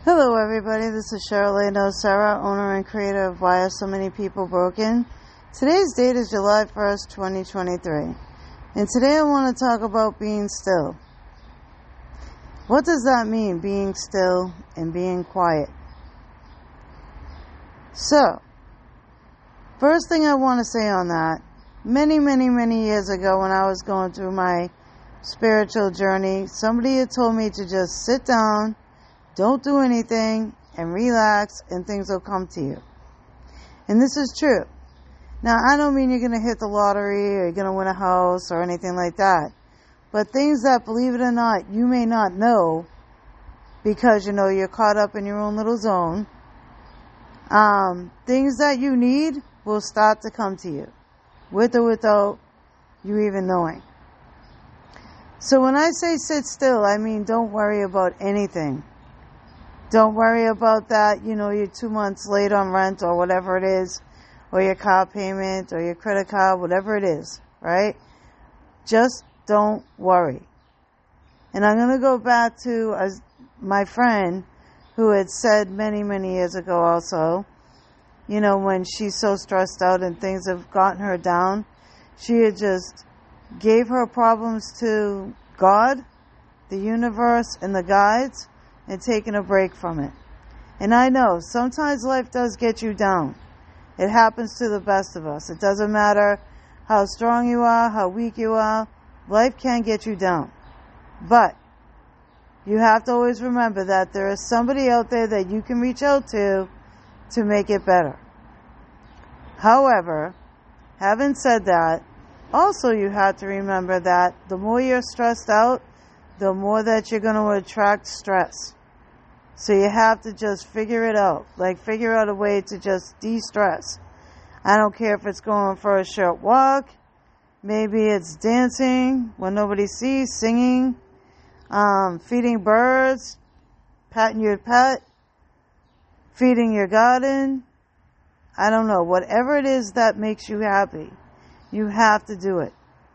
Hello everybody, this is Cheryl Sarah, owner and creator of Why Are So Many People Broken? Today's date is July 1st, 2023. And today I want to talk about being still. What does that mean, being still and being quiet? So, first thing I want to say on that, many years ago when I was going through my spiritual journey, somebody had told me to just sit down, don't do anything, and relax, and things will come to you. And this is true. Now, I don't mean you're going to hit the lottery or you're going to win a house or anything like that. But things that, believe it or not, you may not know because, you're caught up in your own little zone. Things that you need will start to come to you, with or without you even knowing. So when I say sit still, I mean don't worry about anything. Don't worry about that, you're 2 months late on rent or whatever it is, or your car payment or your credit card, whatever it is, right? Just don't worry. And I'm going to go back to my friend who had said many years ago also, when she's so stressed out and things have gotten her down, she had just gave her problems to God, the universe, and the guides, and taking a break from it. And I know, sometimes life does get you down. It happens to the best of us. It doesn't matter how strong you are, how weak you are, life can get you down. But you have to always remember that there is somebody out there that you can reach out to make it better. However, having said that, also you have to remember that the more you're stressed out, the more that you're going to attract stress. So you have to just figure it out. Figure out a way to just de-stress. I don't care if it's going for a short walk. Maybe it's dancing when nobody sees, singing, feeding birds, patting your pet, feeding your garden. I don't know. Whatever it is that makes you happy, you have to do it.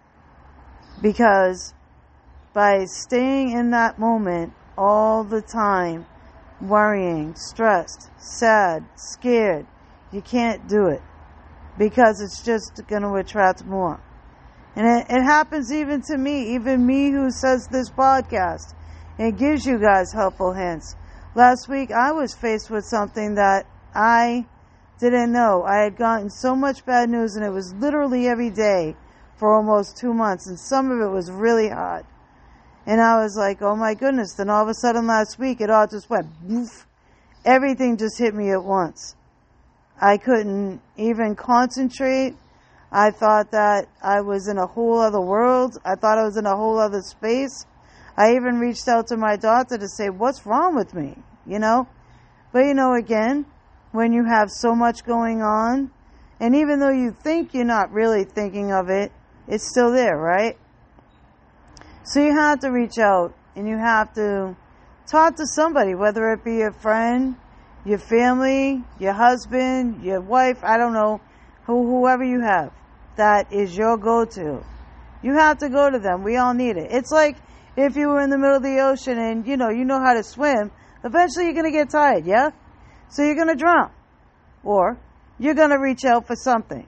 Because by staying in that moment all the time, worrying, stressed, sad, scared, you can't do it. Because it's just going to attract more. And it happens even to me, even me who says this podcast. It gives you guys helpful hints. Last week I was faced with something that I didn't know. I had gotten so much bad news, and it was literally every day for almost 2 months, and some of it was really hard. And I was like, oh my goodness. Then all of a sudden last week, it all just went boof. Everything just hit me at once. I couldn't even concentrate. I thought that I was in a whole other world. I thought I was in a whole other space. I even reached out to my doctor to say, what's wrong with me? But again, when you have so much going on, and even though you think you're not really thinking of it, it's still there, right? So you have to reach out and you have to talk to somebody, whether it be your friend, your family, your husband, your wife, I don't know, whoever you have that is your go-to. You have to go to them. We all need it. It's like if you were in the middle of the ocean and you know how to swim, eventually you're going to get tired, yeah? So you're going to drown. Or you're going to reach out for something.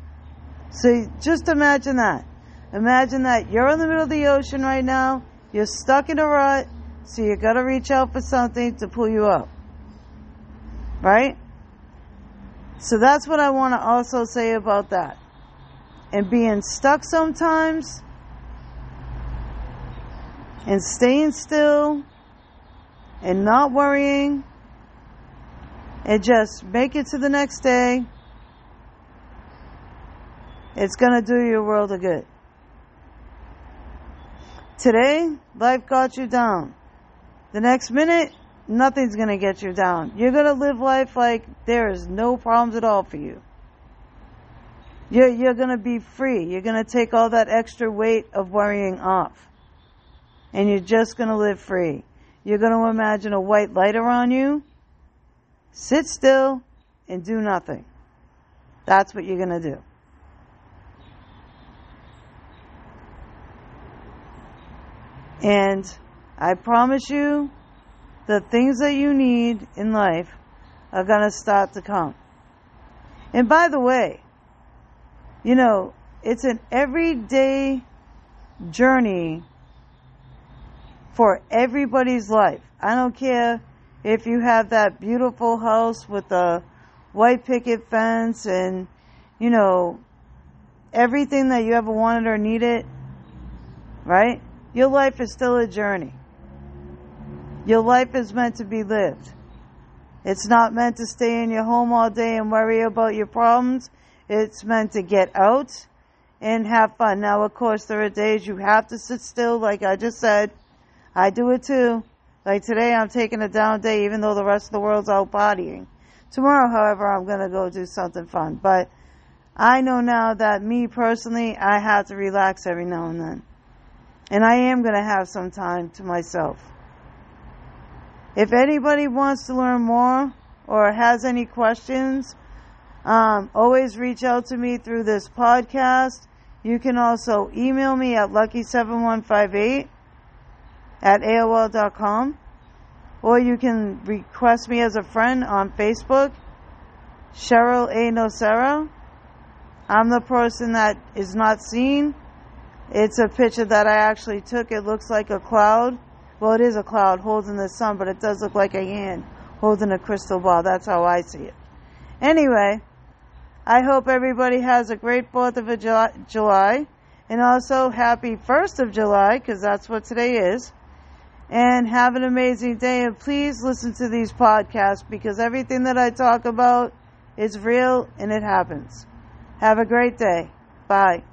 So just imagine that. Imagine that you're in the middle of the ocean right now, you're stuck in a rut, so you got to reach out for something to pull you up. Right? So that's what I want to also say about that. And being stuck sometimes, and staying still, and not worrying, and just make it to the next day, it's going to do you a world of good. Today, life got you down. The next minute, nothing's going to get you down. You're going to live life like there is no problems at all for you. You're going to be free. You're going to take all that extra weight of worrying off. And you're just going to live free. You're going to imagine a white light around you. Sit still and do nothing. That's what you're going to do. And I promise you, the things that you need in life are going to start to come. And by the way, it's an everyday journey for everybody's life. I don't care if you have that beautiful house with a white picket fence and, everything that you ever wanted or needed, right? Your life is still a journey. Your life is meant to be lived. It's not meant to stay in your home all day and worry about your problems. It's meant to get out and have fun. Now, of course, there are days you have to sit still, like I just said. I do it too. Like today, I'm taking a down day, even though the rest of the world's out partying. Tomorrow, however, I'm going to go do something fun. But I know now that me personally, I have to relax every now and then. And I am going to have some time to myself. If anybody wants to learn more or has any questions, always reach out to me through this podcast. You can also email me at lucky7158@AOL.com, or you can request me as a friend on Facebook, Cheryl A. Nocera. I'm the person that is not seen. It's a picture that I actually took. It looks like a cloud. Well, it is a cloud holding the sun, but it does look like a hand holding a crystal ball. That's how I see it. Anyway, I hope everybody has a great 4th of July, and also happy 1st of July, because that's what today is. And have an amazing day, and please listen to these podcasts, because everything that I talk about is real and it happens. Have a great day. Bye.